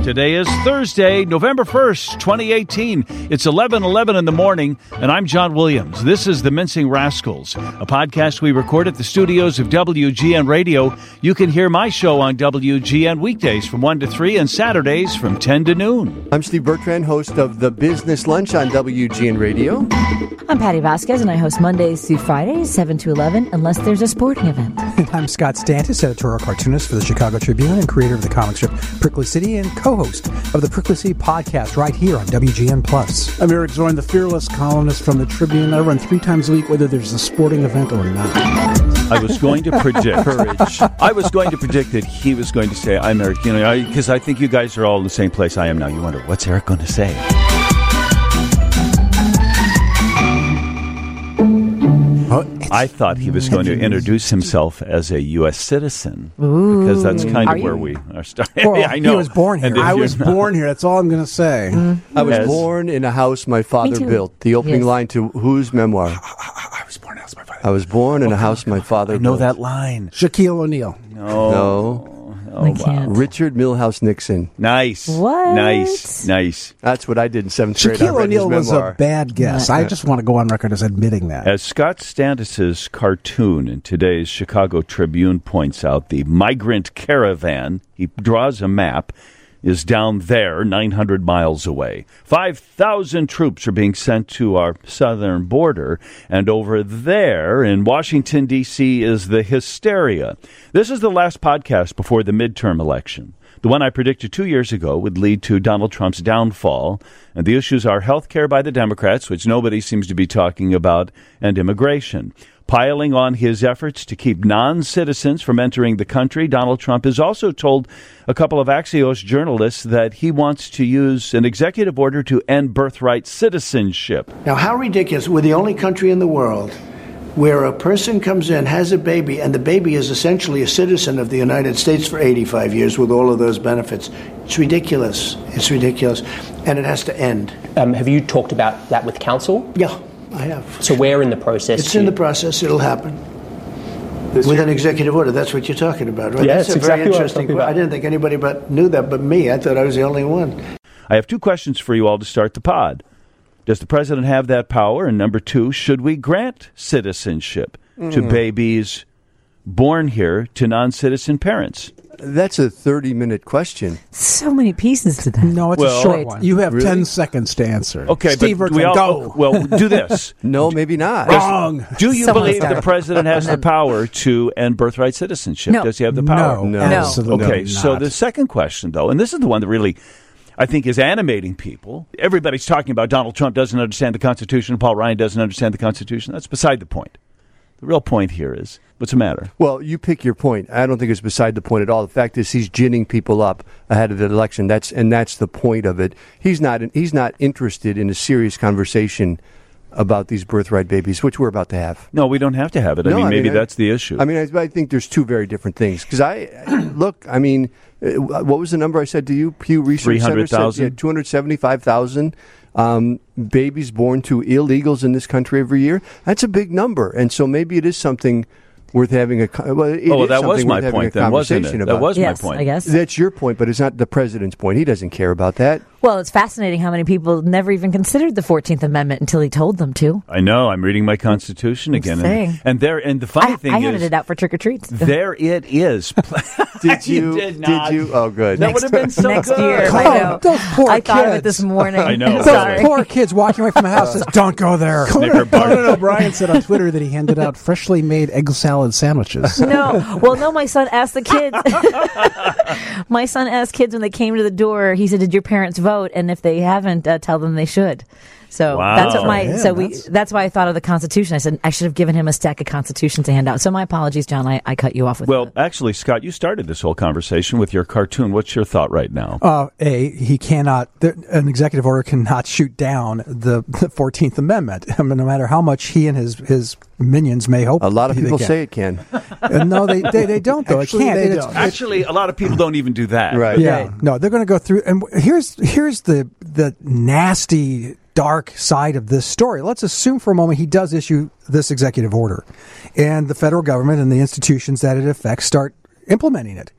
Today is Thursday, November 1st, 2018. It's 11:11 in the morning, and I'm John Williams. This is The Mincing Rascals, a podcast we record at the studios of WGN Radio. You can hear my show on WGN weekdays from 1 to 3 and Saturdays from 10 to noon. I'm Steve Bertrand, host of The Business Lunch on WGN Radio. I'm Patty Vasquez, and I host Mondays through Fridays, 7 to 11, unless there's a sporting event. And I'm Scott Stantis, editorial cartoonist for the Chicago Tribune and creator of the comic strip Prickly City and co-host of the Prickly City podcast right here on WGN+. I'm Eric Zorn, the fearless columnist from the Tribune. I run 3 times a week, whether there's a sporting event or not. I was going to predict that he was going to say, I'm Eric, because I think you guys are all in the same place I am now. You wonder, what's Eric going to say? I thought he was going to introduce himself as a U.S. citizen. Ooh. Because that's kind of where we are starting. Well, I know. He was born here. I was born here. That's all I'm going to say. Mm-hmm. I was born in a house my father built. The opening line to whose memoir? I was born in a house my father. I was born in a house my father built. I know that line. Shaquille O'Neal. No. I can't. Richard Milhouse Nixon. Nice. What? Nice. That's what I did in 7th grade. Shaquille O'Neal was a bad guess. I just want to go on record as admitting that. As Scott Stantis' cartoon in today's Chicago Tribune points out, the migrant caravan, he draws a map, is down there 900 miles away. 5,000 troops are being sent to our southern border, and over there in Washington, D.C. is the hysteria. This is the last podcast before the midterm election. The one I predicted 2 years ago would lead to Donald Trump's downfall, and the issues are health care by the Democrats, which nobody seems to be talking about, and immigration. Piling on his efforts to keep non-citizens from entering the country, Donald Trump has also told a couple of Axios journalists that he wants to use an executive order to end birthright citizenship. Now, how ridiculous. We're the only country in the world where a person comes in, has a baby, and the baby is essentially a citizen of the United States for 85 years with all of those benefits. It's ridiculous. It's ridiculous. And it has to end. Have you talked about that with council? Yeah, I have. So where in the process? It's in the process. It'll happen. With an executive order. That's what you're talking about, right? Yeah, that's it's exactly very what I'm interesting. talking about. I didn't think anybody knew that but me. I thought I was the only one. I have 2 questions for you all to start the pod. Does the president have that power? And number 2, should we grant citizenship to babies born here to non-citizen parents? That's a 30-minute question. So many pieces to that. No, it's a short one. You have 10 seconds to answer. Okay, Steve but go. Well, do this. No, maybe not. Wrong. Do you Someone believe start. the president has the power to end birthright citizenship? No. Does he have the power? No. Absolutely Okay, not. so the second question, though, and this is the one that really, I think, is animating people. Everybody's talking about Donald Trump doesn't understand the Constitution, Paul Ryan doesn't understand the Constitution. That's beside the point. The real point here is, what's the matter? Well, you pick your point. I don't think it's beside the point at all. The fact is he's ginning people up ahead of the election. That's the point of it. He's not interested in a serious conversation about these birthright babies, which we're about to have. No, we don't have to have it. I mean, that's the issue. I mean, I think there's 2 very different things. Because what was the number I said to you? Pew Research Center said 275,000 babies born to illegals in this country every year. That's a big number. And so maybe it is something worth having that was my point then, wasn't it? That was my point. I guess. That's your point, but it's not the president's point. He doesn't care about that. Well, it's fascinating how many people never even considered the 14th Amendment until he told them to. I know. I'm reading my Constitution again. And the funny thing I is, handed it out for trick-or-treats. There it is. Did you? Did not. Did you? Oh, good. That would have been so Next good. year. Come I on, know. those poor I thought of it kids. this morning. I know. Sorry. Those poor kids walking away from the house says, don't go there. Knickerbocker. Brian said on Twitter that he handed out freshly made egg salad sandwiches. No, my son asked the kids. My son asked kids when they came to the door, he said, did your parents vote? And if they haven't, tell them they should. So Wow. that's what Yeah, that's why I thought of the Constitution. I said I should have given him a stack of Constitution to hand out. So my apologies, John. I cut you off with Well, that. actually, Scott, you started this whole conversation with your cartoon. What's your thought right now? He cannot, an executive order cannot shoot down the 14th Amendment. I mean, no matter how much he and his minions may hope. A lot of they people can. say it can. No, they don't, though. Actually, it can't. they It's- don't. Actually, a lot of people don't even do that. Right. Yeah, Right. no, they're going to go through. And here's the nasty, dark side of this story. Let's assume for a moment he does issue this executive order, and the federal government and the institutions that it affects start implementing it.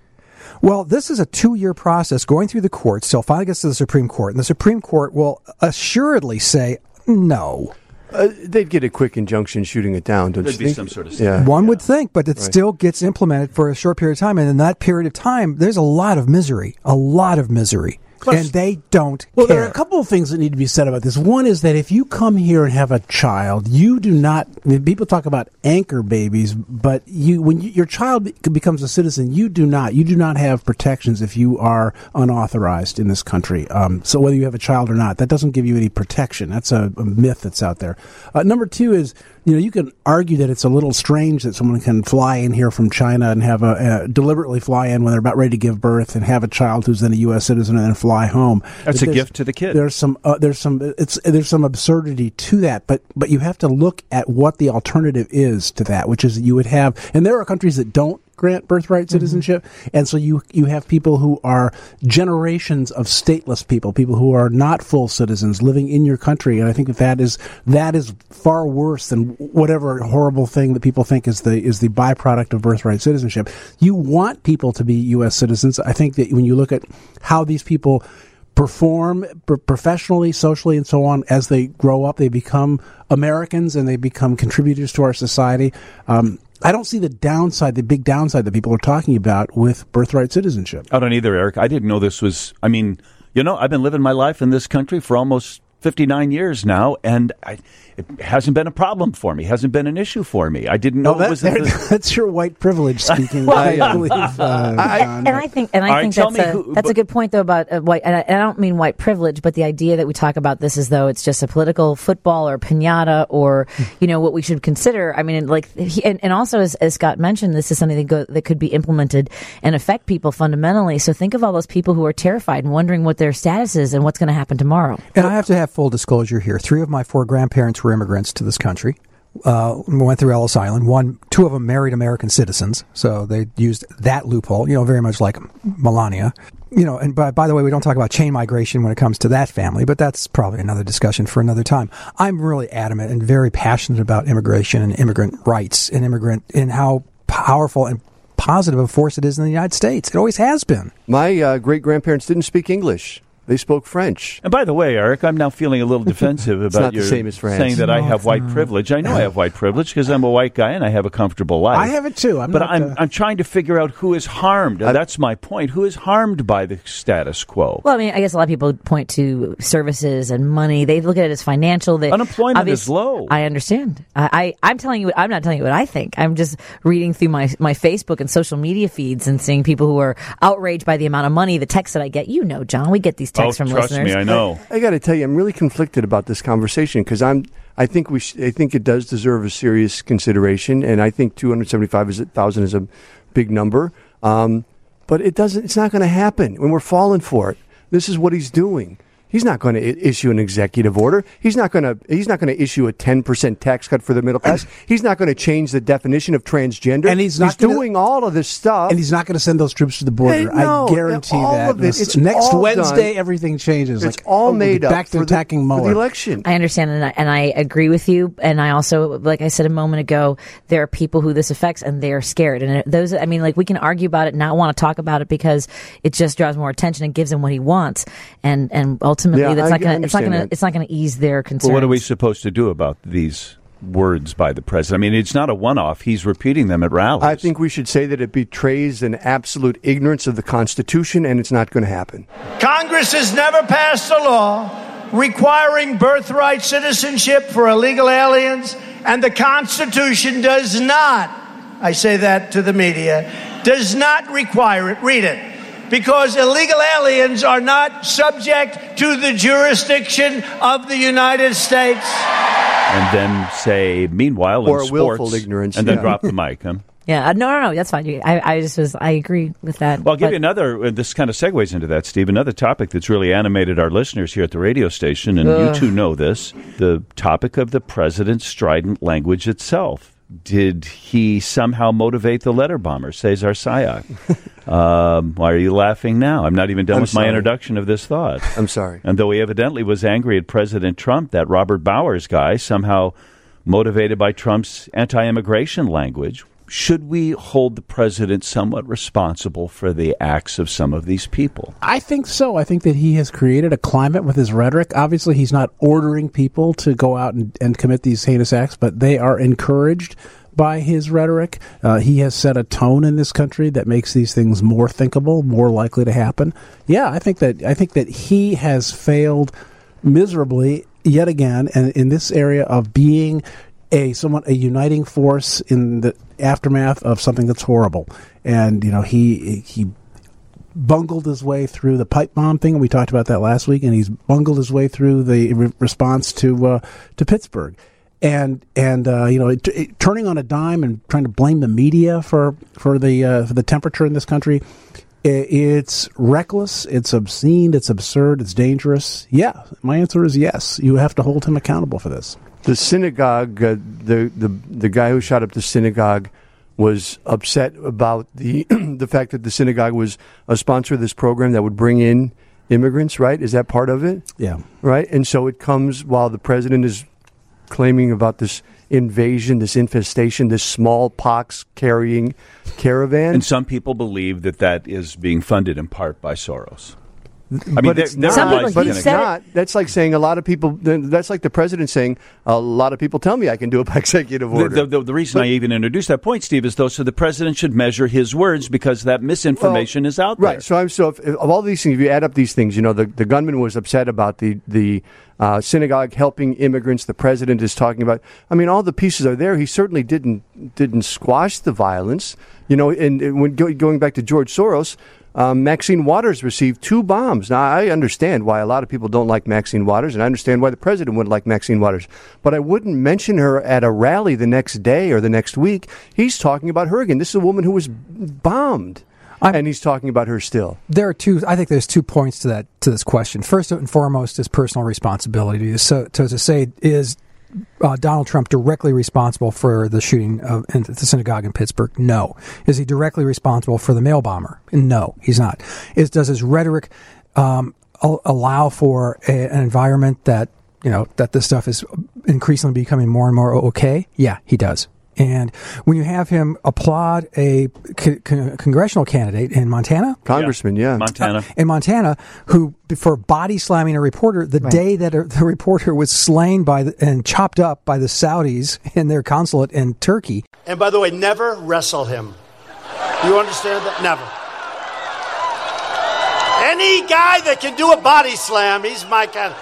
Well, this is a 2-year process going through the courts till it finally gets to the Supreme Court. And the Supreme Court will assuredly say no. They'd get a quick injunction shooting it down, don't you There'd be think? some sort of One would think, but it still gets implemented for a short period of time. And in that period of time, there's a lot of misery. Plus, and they don't Well, care. there are a couple of things that need to be said about this. One is that if you come here and have a child, you do not. People talk about anchor babies, but when your child becomes a citizen, you do not have protections if you are unauthorized in this country. So whether you have a child or not, that doesn't give you any protection. That's a myth that's out there. Number two is, you can argue that it's a little strange that someone can fly in here from China and have deliberately fly in when they're about ready to give birth and have a child who's then a U.S. citizen and then fly home. That's a gift to the kid. There's some absurdity to that, but you have to look at what the alternative is to that, which is that you would have, and there are countries that don't grant birthright citizenship, and so you have people who are generations of stateless people who are not full citizens living in your country, and I think that is far worse than whatever horrible thing that people think is the byproduct of birthright citizenship. You want people to be U.S. citizens. I think that when you look at how these people perform professionally, socially, and so on, as they grow up, they become Americans and they become contributors to our society. I don't see the big downside that people are talking about with birthright citizenship. I don't either, Eric. I didn't know this was, I've been living my life in this country for almost 59 years now, and it hasn't been a problem for me, hasn't been an issue for me. I didn't know it was... That's your white privilege speaking, Well, I believe. And I think that's a good point, though, about white, and I don't mean white privilege, but the idea that we talk about this as though it's just a political football or piñata or, what we should consider. I mean, and also, as Scott mentioned, this is something that could be implemented and affect people fundamentally. So think of all those people who are terrified and wondering what their status is and what's going to happen tomorrow. And I have to have full disclosure here. 3 of my 4 grandparents were immigrants to this country. Went through Ellis Island. 2 of them married American citizens, so they used that loophole, very much like Melania. And by the way, we don't talk about chain migration when it comes to that family, but that's probably another discussion for another time. I'm really adamant and very passionate about immigration and immigrant rights and how powerful and positive a force it is in the United States. It always has been. My great-grandparents didn't speak English. They spoke French. And by the way, Eric, I'm now feeling a little defensive about your saying that I have white privilege. I know I have white privilege because I'm a white guy and I have a comfortable life. I have it too. I'm trying to figure out who is harmed. That's my point. Who is harmed by the status quo? Well, I mean, I guess a lot of people point to services and money. They look at it as financial. Unemployment is low. I understand. I'm telling you. I'm not telling you what I think. I'm just reading through my Facebook and social media feeds and seeing people who are outraged by the amount of money, the texts that I get. John, we get these texts from trust listeners. me, I know. I got to tell you, I'm really conflicted about this conversation because I think it does deserve a serious consideration, and I think 275,000 is a big number. But it's not going to happen when we're falling for it. This is what he's doing. He's not going to issue an executive order. He's not going to issue a 10% tax cut for the middle class. He's not going to change the definition of transgender. And he's doing all of this stuff. And he's not going to send those troops to the border. I guarantee that. It's next done. Wednesday, everything changes. It's all made up back to attacking Mueller. For the election. I understand, and I agree with you. And I also, like I said a moment ago, there are people who this affects, and they are scared. And those, we can argue about it, not want to talk about it because it just draws more attention and gives him what he wants. And ultimately, that's it's not going to ease their concerns. Well, what are we supposed to do about these words by the president? It's not a one-off. He's repeating them at rallies. I think we should say that it betrays an absolute ignorance of the Constitution, and it's not going to happen. Congress has never passed a law requiring birthright citizenship for illegal aliens, and the Constitution does not, I say that to the media, does not require it. Read it. Because illegal aliens are not subject to the jurisdiction of the United States. And then say, meanwhile, or in sports, willful ignorance, and then drop the mic, huh? Yeah, no, that's fine. I agree with that. Well, I'll give you another, this kind of segues into that, Steve, another topic that's really animated our listeners here at the radio station, and you two know this, the topic of the president's strident language itself. Did he somehow motivate the letter bomber, Cesar Sayoc? Why are you laughing now? I'm not even done with my introduction of this thought. I'm sorry. And though he evidently was angry at President Trump, that Robert Bowers guy, somehow motivated by Trump's anti-immigration language, should we hold the president somewhat responsible for the acts of some of these people? I think so. I think that he has created a climate with his rhetoric. Obviously, he's not ordering people to go out and commit these heinous acts, but they are encouraged by his rhetoric. He has set a tone in this country that makes these things more thinkable, more likely to happen. Yeah, I think that he has failed miserably yet again, and in this area of being a uniting force in the aftermath of something that's horrible. And he bungled his way through the pipe bomb thing, and we talked about that last week, and he's bungled his way through the response to Pittsburgh. And turning on a dime and trying to blame the media for the temperature in this country, it's reckless, it's obscene, it's absurd, it's dangerous. Yeah, my answer is yes. You have to hold him accountable for this. The synagogue, the guy who shot up the synagogue was upset about the the fact that the synagogue was a sponsor of this program that would bring in immigrants, right? Is that part of it? Yeah. Right? And so it comes while the president is claiming about this invasion, this infestation, this smallpox-carrying caravan. And some people believe that is being funded in part by Soros. I mean, it's not. That's like saying a lot of people. That's like the president saying a lot of people tell me I can do it by executive order. The reason I even introduced that point, Steve, is so the president should measure his words because that misinformation is out there. Right. So if of all these things, if you add up these things, the gunman was upset about the synagogue helping immigrants. The president is talking about. I mean, all the pieces are there. He certainly didn't squash the violence. And when going back to George Soros. Maxine Waters received 2 bombs. Now, I understand why a lot of people don't like Maxine Waters, and I understand why the president wouldn't like Maxine Waters. But I wouldn't mention her at a rally the next day or the next week. He's talking about her again. This is a woman who was bombed, and he's talking about her still. I think there's 2 points to this question. First and foremost is personal responsibility. So to say, is Donald Trump directly responsible for the shooting at the synagogue in Pittsburgh? No. Is he directly responsible for the mail bomber? No, he's not. Does his rhetoric allow for an environment that this stuff is increasingly becoming more and more okay? Yeah, he does. And when you have him applaud a congressional candidate in Montana, Congressman, in Montana, who for body slamming a reporter the day that the reporter was slain and chopped up by the Saudis in their consulate in Turkey. And by the way, never wrestle him. You understand that? Never. Any guy that can do a body slam, he's my kind of...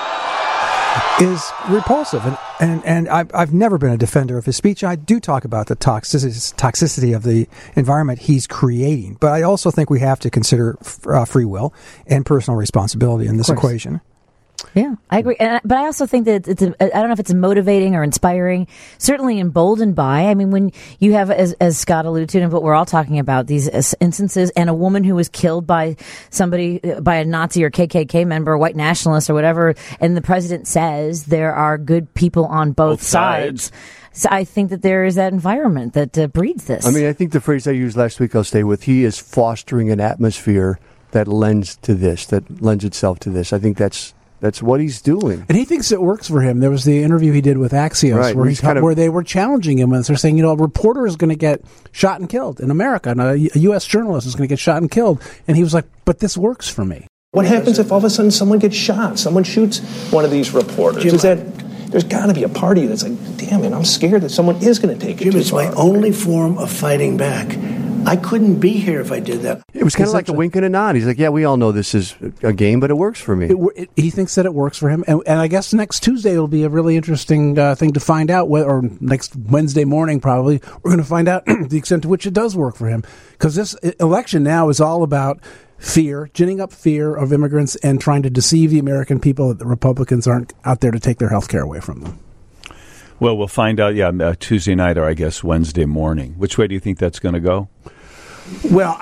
is repulsive, and I've never been a defender of his speech. I do talk about the toxicity of the environment he's creating, but I also think we have to consider free will and personal responsibility in this equation. Yeah, I agree. But I also think that I don't know if it's motivating or inspiring, certainly emboldened by. I mean, when you have, as Scott alluded to, and what we're all talking about, these instances, and a woman who was killed by somebody, by a Nazi or KKK member, or white nationalist or whatever, and the president says there are good people on both sides. So I think that there is that environment that breeds this. I mean, I think the phrase I used last week I'll stay with. He is fostering an atmosphere that lends itself to this. I think that's what he's doing. And he thinks it works for him. There was the interview he did with Axios where they were challenging him, and they're saying, a reporter is going to get shot and killed in America, and a U.S. journalist is going to get shot and killed. And he was like, but this works for me. What happens if all of a sudden someone gets shot? Someone shoots one of these reporters? There's got to be a party that's like, damn it, I'm scared that someone is going to take it too far. It's my only form of fighting back. I couldn't be here if I did that. It was kind of like a wink and a nod. He's like, yeah, we all know this is a game, but it works for me. He thinks that it works for him. And I guess next Tuesday will be a really interesting thing to find out, or next Wednesday morning probably, we're going to find out the extent to which it does work for him. Because this election now is all about fear, ginning up fear of immigrants and trying to deceive the American people that the Republicans aren't out there to take their health care away from them. Well, we'll find out, Tuesday night or I guess Wednesday morning. Which way do you think that's going to go? Well,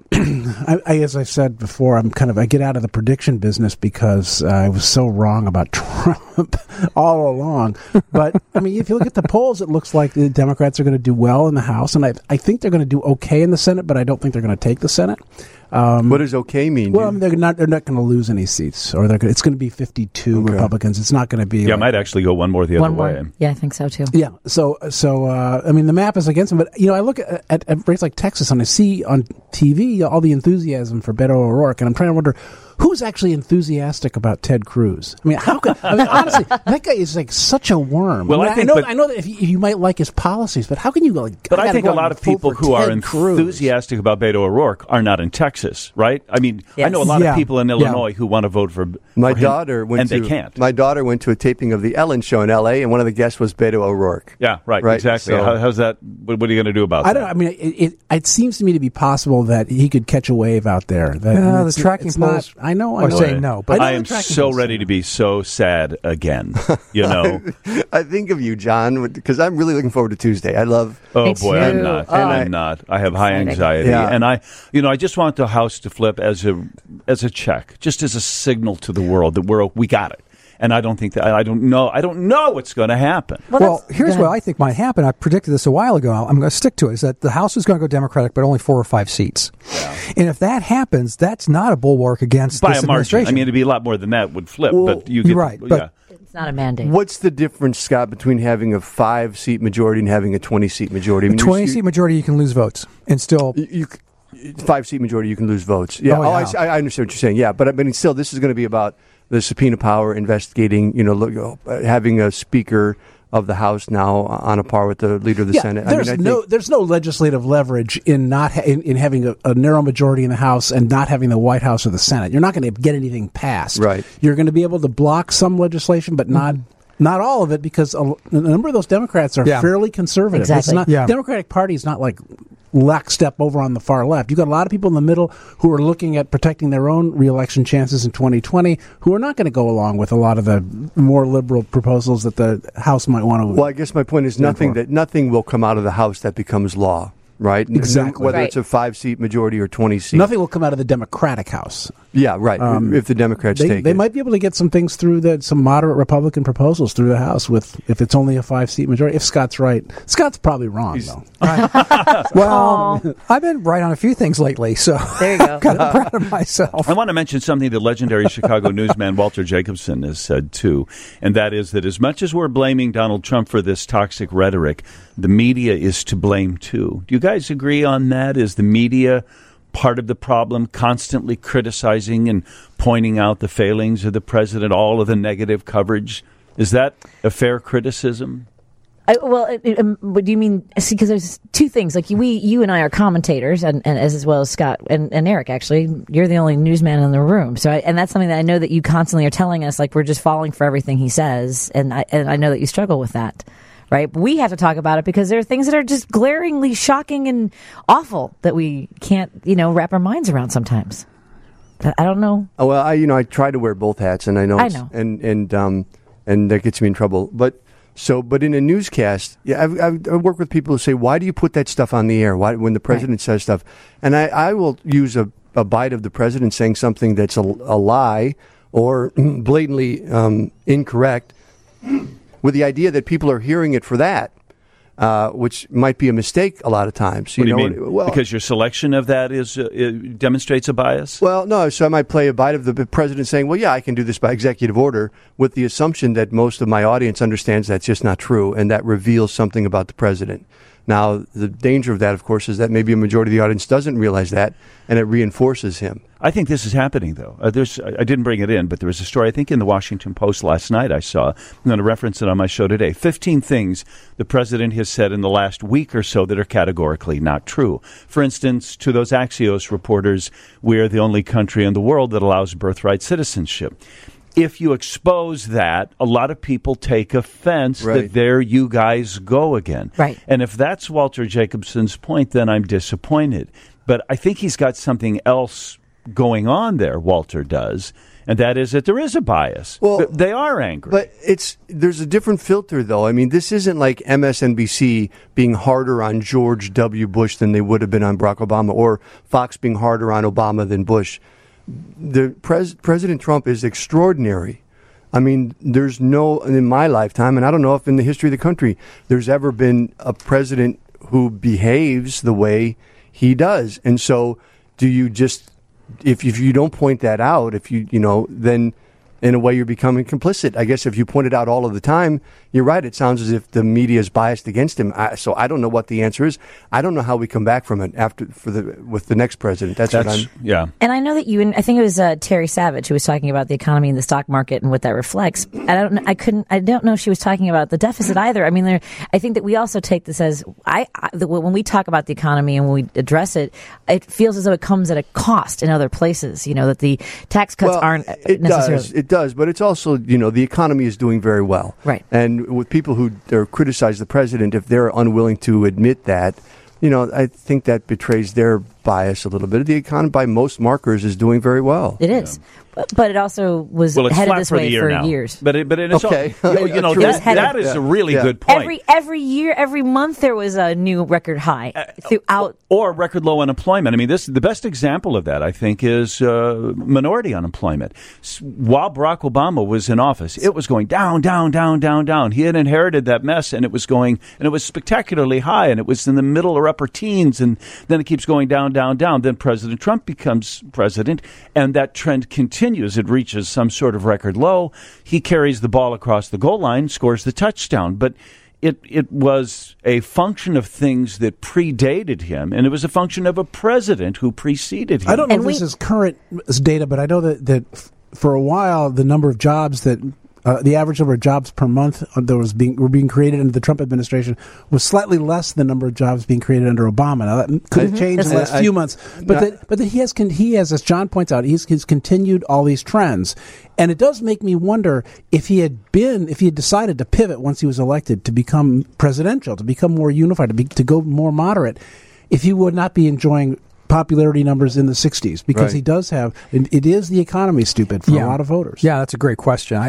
as I said before, I get out of the prediction business because I was so wrong about Trump all along. But, if you look at the polls, it looks like the Democrats are going to do well in the House. And I think they're going to do okay in the Senate, but I don't think they're going to take the Senate. What does okay mean? Well, I mean, they're not going to lose any seats, or it's going to be 52 Republicans. It's not going to be. Yeah, it might actually go one more the other way. Yeah, I think so too. Yeah, so I mean, the map is against them, but I look at rates like Texas, and I see on TV all the enthusiasm for Beto O'Rourke, and I'm trying to wonder who's actually enthusiastic about Ted Cruz. I mean, honestly, that guy is like such a worm. Well, I know that if you might like his policies, but how can you go? But I think a lot of people who are enthusiastic about Beto O'Rourke are not in Texas, right? I mean, I know a lot of people in Illinois who want to vote for my him, daughter went and to, they can't. My daughter went to a taping of the Ellen Show in L.A., and one of the guests was Beto O'Rourke. Yeah, right, exactly. So, how's that? What are you going to do about that? I don't know. I mean, it seems to me to be possible that he could catch a wave out there. The tracking polls are saying no. But I am so ready to be so sad again. You know, I think of you, John, because I'm really looking forward to Tuesday. I love. Oh boy, I'm not. I'm not. I have high anxiety, and I just want the House to flip as a check, just as a signal to the world that we got it. And I don't think that I don't know what's going to happen. Well, here's what I think might happen. I predicted this a while ago. I'm going to stick to it. Is that the House is going to go Democratic, but only 4 or 5 seats. Yeah. And if that happens, that's not a bulwark against by this a margin. administration. I mean, it'd be a lot more than that would flip. Well, but you get, right. But it's not a mandate. What's the difference, Scott, between having a 5-seat majority and having a 20-seat majority? I mean, a 20-seat majority, you can lose votes, and still. 5-seat majority, you can lose votes. Yeah. I understand what you're saying. Yeah, but I mean, still, this is going to be about the subpoena power, investigating, having a Speaker of the House now on a par with the Leader of the Senate. There's no legislative leverage in in having a narrow majority in the House and not having the White House or the Senate. You're not going to get anything passed. Right. You're going to be able to block some legislation, but not all of it, because a number of those Democrats are fairly conservative. Exactly. The Democratic Party is not like lockstep over on the far left. You've got a lot of people in the middle who are looking at protecting their own reelection chances in 2020 who are not going to go along with a lot of the more liberal proposals that the House might want to. Well, I guess my point is nothing will come out of the House that becomes law. Right? Exactly. Whether it's a 5-seat majority or 20 seats. Nothing will come out of the Democratic House. Yeah, right. If the Democrats take it. They might be able to get some things through some moderate Republican proposals through the House if it's only a 5-seat majority. If Scott's right. Scott's probably wrong, though. Well, I've been right on a few things lately, so there you go. Kind of proud of myself. I want to mention something the legendary Chicago newsman Walter Jacobson has said, too, and that is that as much as we're blaming Donald Trump for this toxic rhetoric, the media is to blame, too. Do you guys agree on that? Is the media part of the problem, constantly criticizing and pointing out the failings of the president, all of the negative coverage? Is that a fair criticism? What do you mean? See, because there's two things. Like you and I are commentators, and as well as Scott and Eric. Actually, you're the only newsman in the room. So, and that's something that I know that you constantly are telling us. Like, we're just falling for everything he says, and I know that you struggle with that. Right? But we have to talk about it because there are things that are just glaringly shocking and awful that we can't, wrap our minds around sometimes. I don't know. Oh, well, I try to wear both hats, and I know. And that gets me in trouble. But in a newscast, I work with people who say, "Why do you put that stuff on the air? Why when the president says stuff?" And I will use a bite of the president saying something that's a lie or blatantly incorrect, with the idea that people are hearing it for that, which might be a mistake a lot of times. What do you mean? Well, because your selection of that demonstrates a bias? Well, no. So I might play a bite of the president saying, well, yeah, I can do this by executive order, with the assumption that most of my audience understands that's just not true, and that reveals something about the president. Now, the danger of that, of course, is that maybe a majority of the audience doesn't realize that, and it reinforces him. I think this is happening, though. I didn't bring it in, but there was a story, I think, in the Washington Post last night I saw. I'm going to reference it on my show today. 15 things the president has said in the last week or so that are categorically not true. For instance, to those Axios reporters, we're the only country in the world that allows birthright citizenship. If you expose that, a lot of people take offense that there you guys go again. Right. And if that's Walter Jacobson's point, then I'm disappointed. But I think he's got something else going on there, Walter does, and that is that there is a bias. Well, they are angry. But there's a different filter, though. I mean, this isn't like MSNBC being harder on George W. Bush than they would have been on Barack Obama, or Fox being harder on Obama than Bush. President Trump is extraordinary. I mean, there's in my lifetime, and I don't know if in the history of the country, there's ever been a president who behaves the way he does. And so do you just if you don't point that out, then in a way you're becoming complicit. I guess if you point it out all of the time, you're right. It sounds as if the media is biased against him. So I don't know what the answer is. I don't know how we come back from it with the next president. That's what I'm. Yeah. And I know that I think it was Terry Savage who was talking about the economy and the stock market and what that reflects. I don't know if she was talking about the deficit either. I mean, I think that we also take this as when we talk about the economy and when we address it, it feels as though it comes at a cost in other places. That the tax cuts aren't necessarily. It does, but it's also, the economy is doing very well. Right. And with people who criticize the president, if they're unwilling to admit that, I think that betrays their bias a little bit. The economy, by most markers, is doing very well. It is. Yeah. But it also was headed this way for years. But it's okay. That is a really good point. Every year, every month, there was a new record high throughout. Or record low unemployment. I mean, the best example of that, I think, is minority unemployment. While Barack Obama was in office, it was going down, down, down, down, down. He had inherited that mess, and it was spectacularly high, and it was in the middle or upper teens, and then it keeps going down, down, down. Then President Trump becomes president, and that trend continues. It reaches some sort of record low. He carries the ball across the goal line, scores the touchdown. But it was a function of things that predated him, and it was a function of a president who preceded him. I don't know if this is current data, but I know that for a while the number of jobs that the average number of jobs per month that were being created under the Trump administration was slightly less than the number of jobs being created under Obama. Now that could have changed in the last few months, but he has, as John points out, he's continued all these trends, and it does make me wonder if he had decided to pivot once he was elected to become presidential, to become more unified, to go more moderate, if he would not be enjoying popularity numbers in the 60s, because he does have, it is the economy, stupid, for a lot of voters. Yeah, that's a great question.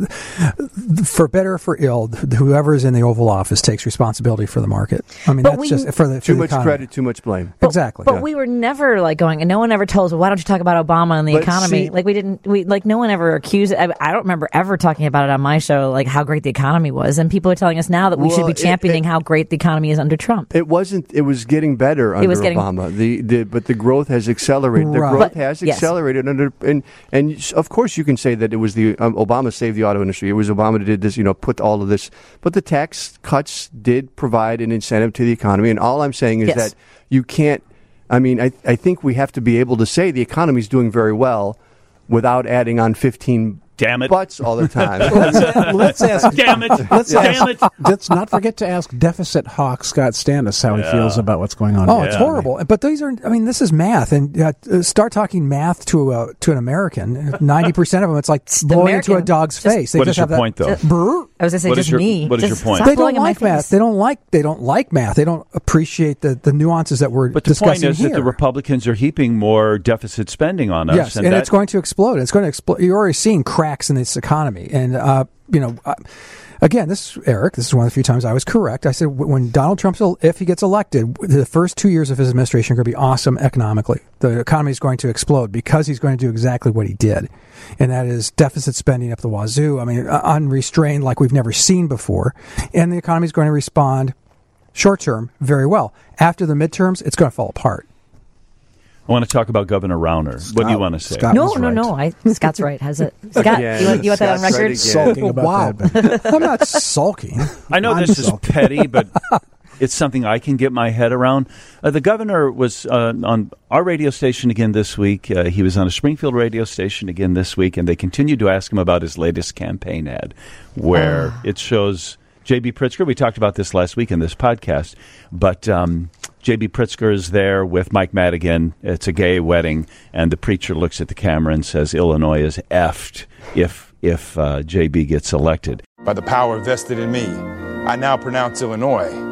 For better or for ill, whoever is in the Oval Office takes responsibility for the market. I mean, that's just for the too much economy. Credit, too much blame. Exactly. But we were never going, and no one ever told us, well, why don't you talk about Obama and the economy? No one ever accused. I don't remember ever talking about it on my show, how great the economy was. And people are telling us now that we should be championing how great the economy is under Trump. It wasn't. It was getting better under Obama. But the growth has accelerated. The growth has accelerated under, and of course you can say that it was the Obama saved the auto industry. It was Obama that did this, put all of this. But the tax cuts did provide an incentive to the economy. And all I'm saying is that you can't. I mean, I think we have to be able to say the economy is doing very well without adding on 15. Damn it. Butts all the time. Let's ask. Damn it. Damn it. Let's not forget to ask deficit hawk Scott Standis how he feels about what's going on. It's horrible. But this is math. And start talking math to an American. 90% of them, it's like blowing into a dog's face. What is your point, though? I was going to say, just me. What is your point? They don't like math. They don't like math. They don't appreciate the nuances that we're discussing here. But the point is that the Republicans are heaping more deficit spending on us. Yes, and it's going to explode. It's going to explode. You're already seeing cracks in this economy. And, again, this is one of the few times I was correct. I said when Donald Trump, if he gets elected, the first 2 years of his administration are going to be awesome economically. The economy is going to explode because he's going to do exactly what he did. And that is deficit spending up the wazoo. I mean, unrestrained like we've never seen before. And the economy is going to respond short term very well. After the midterms, it's going to fall apart. I want to talk about Governor Rauner. What do you want to say? No. Scott's right. Has it? Scott, you want that on record? Right sulking about that. I'm not sulking. I know this is petty, but it's something I can get my head around. The governor was on our radio station again this week. He was on a Springfield radio station again this week, and they continued to ask him about his latest campaign ad, where it shows J.B. Pritzker. We talked about this last week in this podcast, but J.B. Pritzker is there with Mike Madigan. It's a gay wedding, and the preacher looks at the camera and says, Illinois is effed if J.B. gets elected. By the power vested in me, I now pronounce Illinois.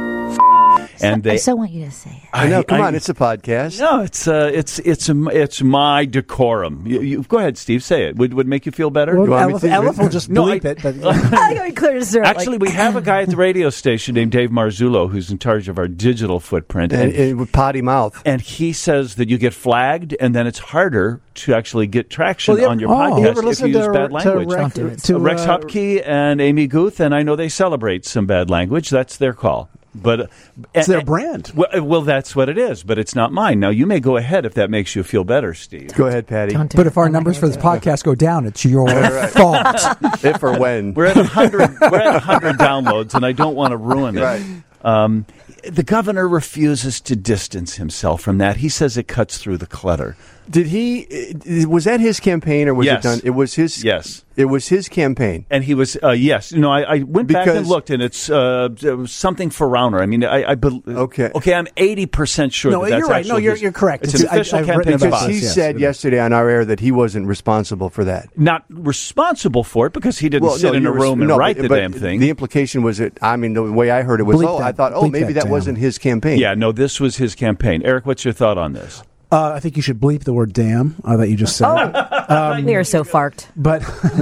And I so want you to say it. I know. Come on, it's a podcast. No, it's my decorum. You go ahead, Steve. Say it. Would make you feel better? Well, Elif will just bleep it. But I gotta be clear as actually, we have a guy at the radio station named Dave Marzullo who's in charge of our digital footprint, and with potty mouth. And he says that you get flagged, and then it's harder to actually get traction on your podcast if you use bad language. Don't do it. Rex Hupke and Amy Guth, and I know they celebrate some bad language. That's their call. But it's their brand. Well, that's what it is, but it's not mine. Now, you may go ahead if that makes you feel better, Steve. Go ahead, Patty. But if our numbers for this podcast go down, it's your fault. If or when. We're at 100 downloads, and I don't want to ruin it. Right. The governor refuses to distance himself from that. He says it cuts through the clutter. Did he? Was that his campaign, or was it done? It was his. Yes, it was his campaign, and he was. Yes, I went back and looked, and it's something for Rauner. I mean, okay, I'm 80% sure. No, that's you're right. No, you're correct. It's an official campaign because he said yesterday on our air that he wasn't responsible for that. Not responsible for it because he didn't sit in a room and write the damn thing. The implication was that. I mean, the way I heard it was, I thought, maybe that wasn't his campaign. Yeah, no, this was his campaign. Eric, what's your thought on this? I think you should bleep the word "damn" that you just said. We are so farked. But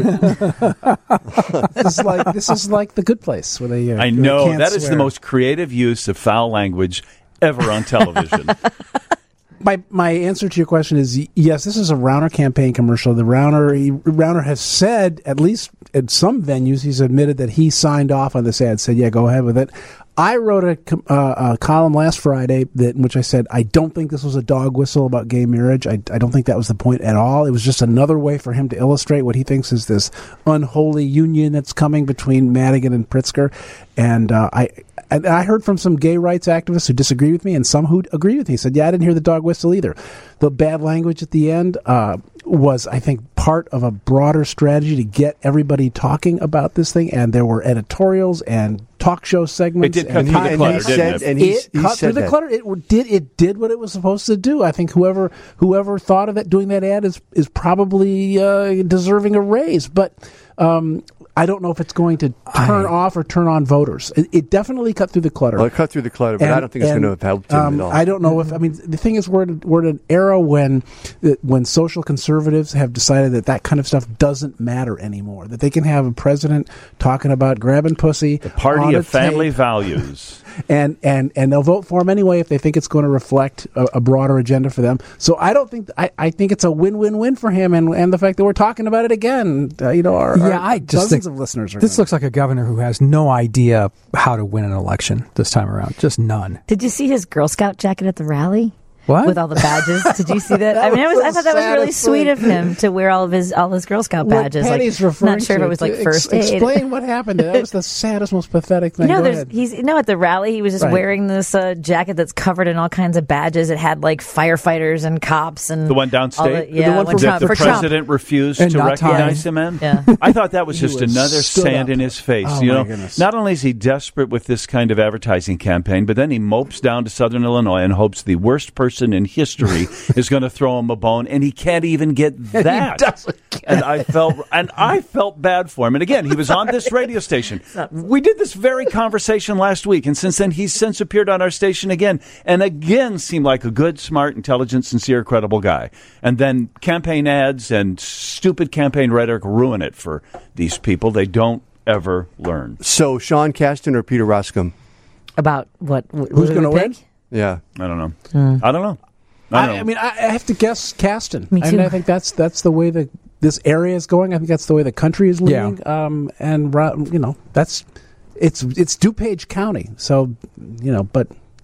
this is like The Good Place, where they. I know that is the most creative use of foul language ever on television. My answer to your question is yes. This is a Rauner campaign commercial. Rauner has said, at least at some venues, he's admitted that he signed off on this ad. Said, "Yeah, go ahead with it." I wrote a column last Friday in which I said I don't think this was a dog whistle about gay marriage. I don't think that was the point at all. It was just another way for him to illustrate what he thinks is this unholy union that's coming between Madigan and Pritzker. And I heard from some gay rights activists who disagree with me and some who agree with me. He said, yeah, I didn't hear the dog whistle either. The bad language at the end was, I think, part of a broader strategy to get everybody talking about this thing. And there were editorials and talk show segments. It did cut through the clutter, didn't it? It cut through the clutter. It did what it was supposed to do. I think whoever thought of that, doing that ad is probably deserving a raise. But I don't know if it's going to turn off or turn on voters. It definitely cut through the clutter. Well, it cut through the clutter, but I don't think it's going to have helped him at all. I don't know if, the thing is, we're in an era when social conservatives have decided that kind of stuff doesn't matter anymore. That they can have a president talking about grabbing pussy. The party of family values. And they'll vote for him anyway if they think it's going to reflect a broader agenda for them. So I don't think I think it's a win-win-win for him, and the fact that we're talking about it again. I just think of listeners. This looks like a governor who has no idea how to win an election this time around. Just none. Did you see his Girl Scout jacket at the rally? What? With all the badges? Did you see that? I thought that was really sweet of him to wear all his Girl Scout badges. What Patty's referring not sure if it was like first aid. Explain what happened. That was the saddest, most pathetic thing. At the rally he was just wearing this jacket that's covered in all kinds of badges. It had like firefighters and cops and the one downstate. The one the president refused to recognize him in. Yeah. I thought that was just another sand in his face. Oh, my goodness. Not only is he desperate with this kind of advertising campaign, but then he mopes down to Southern Illinois and hopes the worst person in history is going to throw him a bone, and he can't even get that. And I felt bad for him. And again, he was on this radio station. We did this very conversation last week, and since then he's since appeared on our station again, and again seemed like a good, smart, intelligent, sincere, credible guy. And then campaign ads and stupid campaign rhetoric ruin it for these people. They don't ever learn. So, Sean Casten or Peter Roskam? About what? Who's going to win? Yeah, I don't know. I don't know. I have to guess Casten. Me too. I think that's the way that this area is going. I think that's the way the country is leaning. Yeah. It's DuPage County. So, but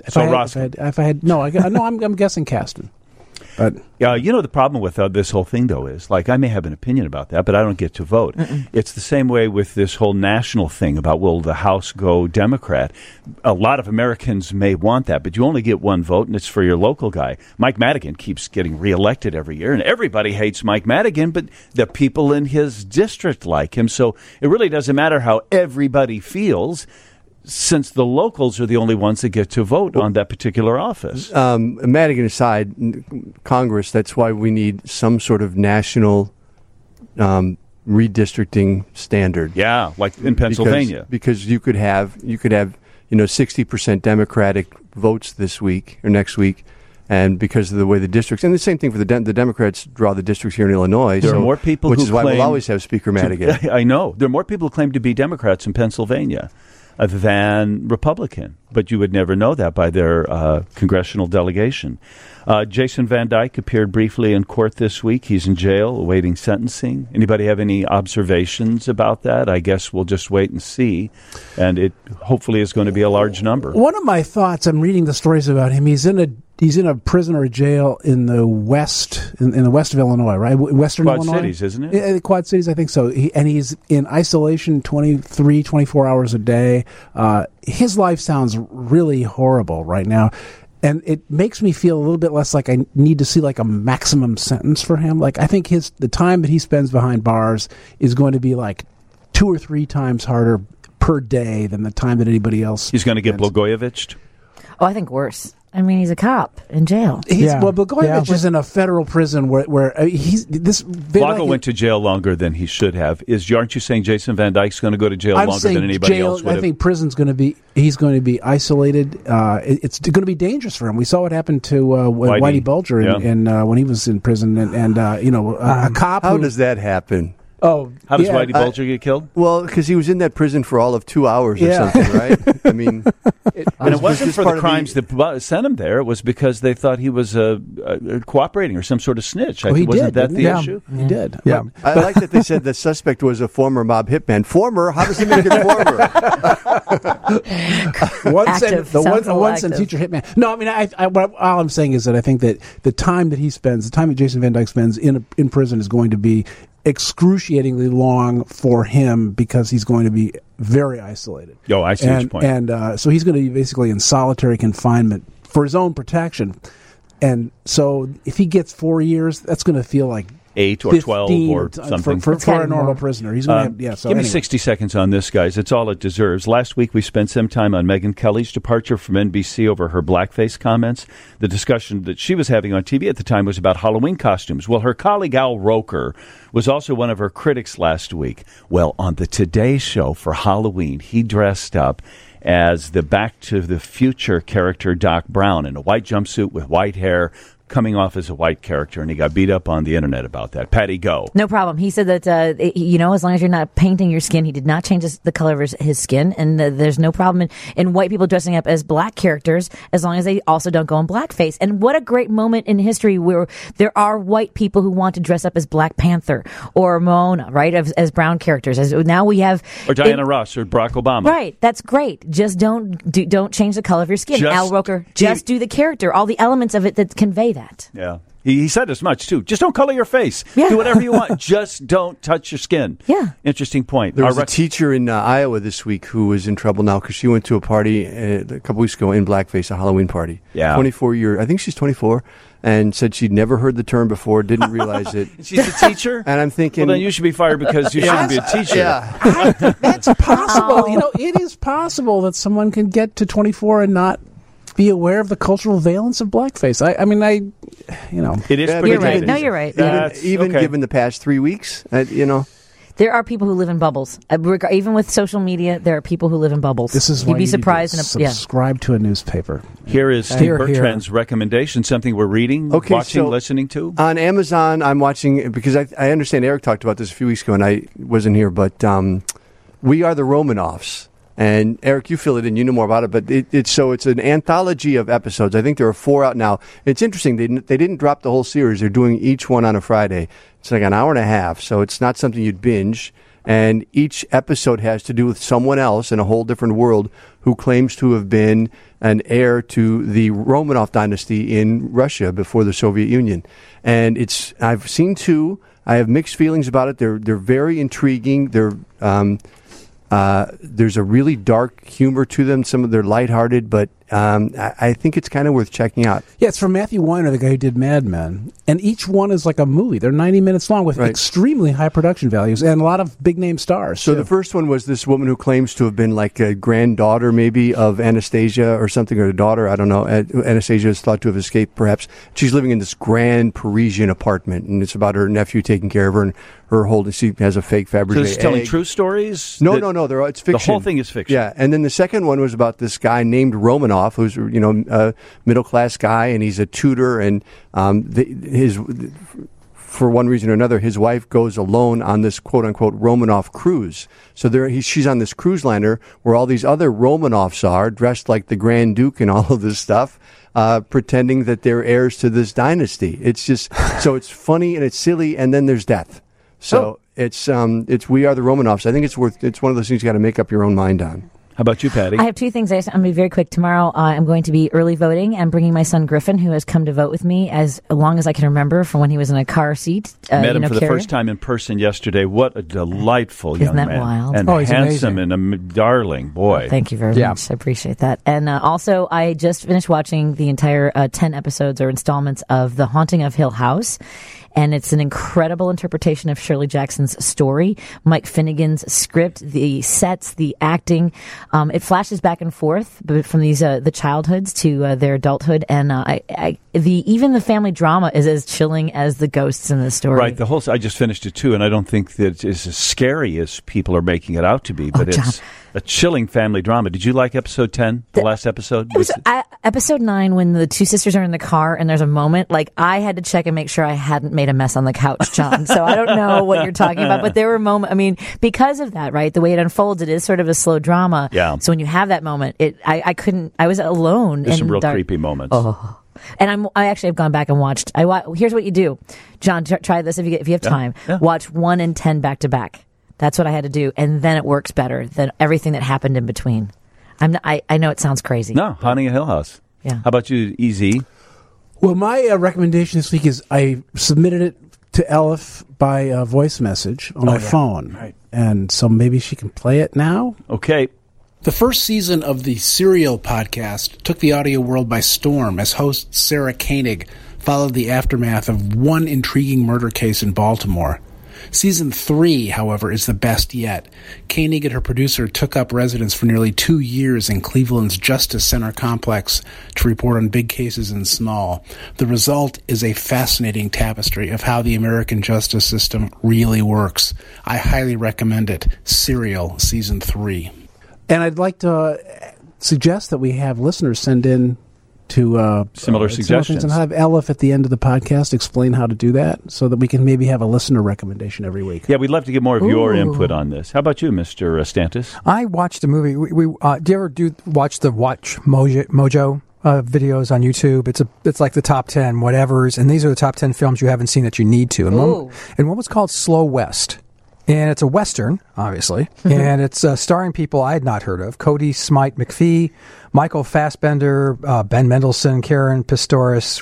I'm guessing Casten. But the problem with this whole thing, though, is like I may have an opinion about that, but I don't get to vote. It's the same way with this whole national thing about will the House go Democrat. A lot of Americans may want that, but you only get one vote, and it's for your local guy. Mike Madigan keeps getting reelected every year, and everybody hates Mike Madigan, but the people in his district like him. So it really doesn't matter how everybody feels, since the locals are the only ones that get to vote on that particular office. Madigan aside, Congress, that's why we need some sort of national redistricting standard. Yeah, like in Pennsylvania. Because you could have 60% Democratic votes this week or next week, and because of the way the districts, and the same thing for the Democrats draw the districts here in Illinois. There are more people which is why we'll always have Speaker Madigan. I know. There are more people who claim to be Democrats in Pennsylvania than Republican, but you would never know that by their congressional delegation. Jason Van Dyke appeared briefly in court this week. He's in jail awaiting sentencing. Anybody have any observations about that? I guess we'll just wait and see. And it hopefully is going to be a large number. One of my thoughts, I'm reading the stories about him. He's in a prison or a jail in the west, in the west of Illinois, right? Western Quad Illinois. Cities, isn't it? The Quad Cities, I think so. He's in isolation 23, 24 hours a day. His life sounds really horrible right now. And it makes me feel a little bit less like I need to see like a maximum sentence for him. Like I think the time that he spends behind bars is going to be like 2 or 3 times harder per day than the time that anybody else. He's going to get Blagojevic'd? Oh, I think worse. I mean, he's a cop in jail. Well, Blagojevich is in a federal prison where he's this. Blago went to jail longer than he should have. Aren't you saying Jason Van Dyke's going to go to jail longer than anybody else would have? I think prison's going to be. He's going to be isolated. It's going to be dangerous for him. We saw what happened to Whitey Bulger when he was in prison, and a cop. How does that happen? Oh, how does Whitey Bulger get killed? Well, because he was in that prison for all of 2 hours or something, right? I mean, it wasn't for the crimes that sent him there. It was because they thought he was cooperating or some sort of snitch. Wasn't that the issue? He did. Yeah. I like that they said the suspect was a former mob hitman. Former? How does he make it former? Once and future hitman. No, I mean, all I'm saying is that I think that the time that Jason Van Dyke spends in prison is going to be excruciatingly long for him because he's going to be very isolated. I see your point. And so he's going to be basically in solitary confinement for his own protection. And so if he gets 4 years, that's going to feel like 8 or 12 or something. For a normal prisoner. He's going to give me 60 seconds on this, guys. It's all it deserves. Last week we spent some time on Megyn Kelly's departure from NBC over her blackface comments. The discussion that she was having on TV at the time was about Halloween costumes. Well, her colleague Al Roker was also one of her critics last week. Well, on the Today Show for Halloween, he dressed up as the Back to the Future character Doc Brown in a white jumpsuit with white hair, coming off as a white character, and he got beat up on the internet about that. Patty, go. No problem. He said that, as long as you're not painting your skin, he did not change the color of his skin, and there's no problem in white people dressing up as black characters as long as they also don't go in blackface. And what a great moment in history where there are white people who want to dress up as Black Panther or Moana, right, as brown characters. Now we have... Or Diana Ross or Barack Obama. Right. That's great. Just don't change the color of your skin. Al Roker, just do the character, all the elements of it that convey that. Yeah. He said as much, too. Just don't color your face. Yeah. Do whatever you want. Just don't touch your skin. Yeah. Interesting point. There was a teacher in Iowa this week who was in trouble now because she went to a party a couple weeks ago in blackface, a Halloween party. Yeah. 24 years. I think she's 24. And said she'd never heard the term before, didn't realize it. She's a teacher? And I'm thinking... Well, then you should be fired because you shouldn't be a teacher. Yeah. That's possible. It is possible that someone can get to 24 and not be aware of the cultural valence of blackface. It is pretty right. No, you're right. Even given the past 3 weeks, There are people who live in bubbles. Even with social media, there are people who live in bubbles. This is You'd be surprised. Subscribe to a newspaper. Here is Steve Bertrand's recommendation, something we're reading, watching, listening to. On Amazon, I'm watching, because I understand Eric talked about this a few weeks ago, and I wasn't here, but We Are the Romanoffs. And Eric, you fill it in. You know more about it, but it's an anthology of episodes. I think there are 4 out now. It's interesting. They didn't drop the whole series. They're doing each one on a Friday. It's like an hour and a half, so it's not something you'd binge. And each episode has to do with someone else in a whole different world who claims to have been an heir to the Romanov dynasty in Russia before the Soviet Union. And I've seen 2. I have mixed feelings about it. They're very intriguing. There's a really dark humor to them. Some of them are lighthearted, but I think it's kind of worth checking out. Yeah, it's from Matthew Weiner, the guy who did Mad Men. And each one is like a movie. They're 90 minutes long with extremely high production values and a lot of big-name stars. So the first one was this woman who claims to have been like a granddaughter maybe of Anastasia or something, or a daughter, I don't know. Anastasia is thought to have escaped, perhaps. She's living in this grand Parisian apartment, and it's about her nephew taking care of her and her holding. She has a fake Fabergé So it's telling egg. True stories? No. It's fiction. The whole thing is fiction. Yeah, and then the second one was about this guy named Romanov, who's a middle-class guy, and he's a tutor, and for one reason or another, his wife goes alone on this quote-unquote Romanov cruise. So she's on this cruise liner where all these other Romanovs are, dressed like the Grand Duke and all of this stuff. pretending that they're heirs to this dynasty. It's just so it's funny and it's silly, and then there's death. So it's We Are the Romanovs. I think it's one of those things you got to make up your own mind on. How about you, Patty? I have two things. I'm going to be very quick. Tomorrow, I'm going to be early voting and bringing my son Griffin, who has come to vote with me as long as I can remember from when he was in a car seat. Met him for the first time in person yesterday. What a delightful young man. Isn't that wild? And handsome amazing. And a darling boy. Thank you very much. I appreciate that. And also, I just finished watching the entire 10 episodes or installments of The Haunting of Hill House. And it's an incredible interpretation of Shirley Jackson's story, Mike Finnegan's script, the sets, the acting. It flashes back and forth from these the childhoods to their adulthood, and even the family drama is as chilling as the ghosts in the story. Right. I just finished it too, and I don't think that it's as scary as people are making it out to be. But it's a chilling family drama. Did you like episode 10, the last episode? Episode 9, when the two sisters are in the car and there's a moment, like I had to check and make sure I hadn't made a mess on the couch, John. So I don't know what you're talking about, but there were moments. I mean, because of that, right? The way it unfolds, it is sort of a slow drama. Yeah. So when you have that moment, I couldn't. I was alone. There's some real creepy moments. Oh. And I actually have gone back and watched. Here's what you do, John. Try this if you have time. Yeah. Watch 1 and 10 back to back. That's what I had to do, and then it works better than everything that happened in between. I know it sounds crazy. No, Haunting of Hill House. Yeah. How about you, EZ? Well, my recommendation this week is I submitted it to Elif by voice message on my phone. Right. And so maybe she can play it now. Okay. The first season of the Serial podcast took the audio world by storm as host Sarah Koenig followed the aftermath of one intriguing murder case in Baltimore. Season 3, however, is the best yet. Koenig and her producer took up residence for nearly 2 years in Cleveland's Justice Center complex to report on big cases and small. The result is a fascinating tapestry of how the American justice system really works. I highly recommend it. Serial, Season 3. And I'd like to suggest that we have listeners send in to similar suggestions and have Elif at the end of the podcast explain how to do that so that we can maybe have a listener recommendation every week. Yeah, we'd love to get more of your input on this. How about you, Mr. Stantis? I watched a movie. Do you ever watch the Watch Mojo videos on YouTube? It's like the top 10 whatevers, and these are the top 10 films you haven't seen that you need to. And one was called Slow West. And it's a Western, obviously, and it's starring people I had not heard of. Cody Smythe McPhee, Michael Fassbender, Ben Mendelsohn, Karen Pistorius,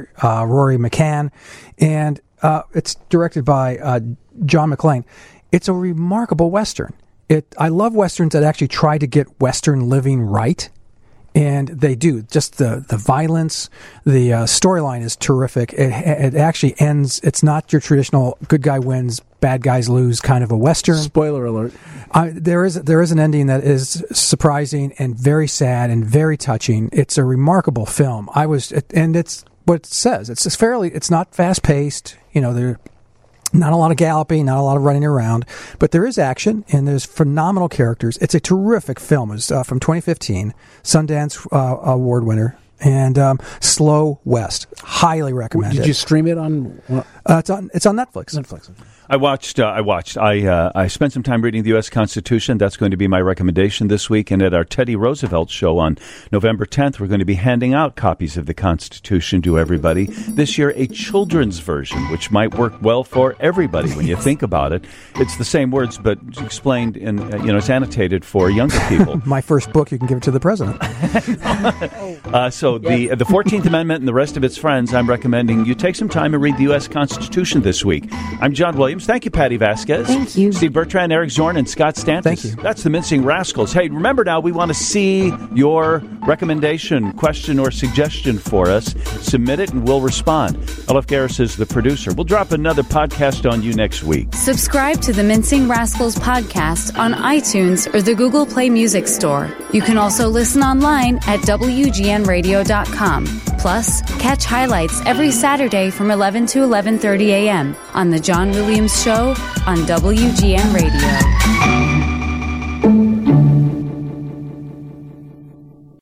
Rory McCann, and it's directed by John McClane. It's a remarkable Western. I love Westerns that actually try to get Western living right. And they do. Just the violence, the storyline is terrific. It actually ends. It's not your traditional good guy wins, bad guys lose kind of a Western. Spoiler alert. There is an ending that is surprising and very sad and very touching. It's a remarkable film. And it's what it says. It's not fast paced. There. Not a lot of galloping, not a lot of running around, but there is action and there's phenomenal characters. It's a terrific film. It's from 2015, Sundance Award winner, and Slow West. Highly recommend it. Did you stream it on? It's on Netflix. I watched. I spent some time reading the U.S. Constitution. That's going to be my recommendation this week. And at our Teddy Roosevelt show on November 10th, we're going to be handing out copies of the Constitution to everybody. This year, a children's version, which might work well for everybody when you think about it. It's the same words, but explained in, it's annotated for younger people. My first book, you can give it to the president. So the 14th Amendment and the rest of its friends, I'm recommending you take some time and read the U.S. Constitution this week. I'm John Williams. Thank you, Patty Vasquez. Thank you. Steve Bertrand, Eric Zorn, and Scott Stantis. Thank you. That's the Mincing Rascals. Hey, remember now, we want to see your recommendation, question, or suggestion for us. Submit it, and we'll respond. Elif Garris is the producer. We'll drop another podcast on you next week. Subscribe to the Mincing Rascals podcast on iTunes or the Google Play Music Store. You can also listen online at WGNradio.com. Plus, catch highlights every Saturday from 11 to 11:30 a.m. on The John Williams Show on WGN Radio.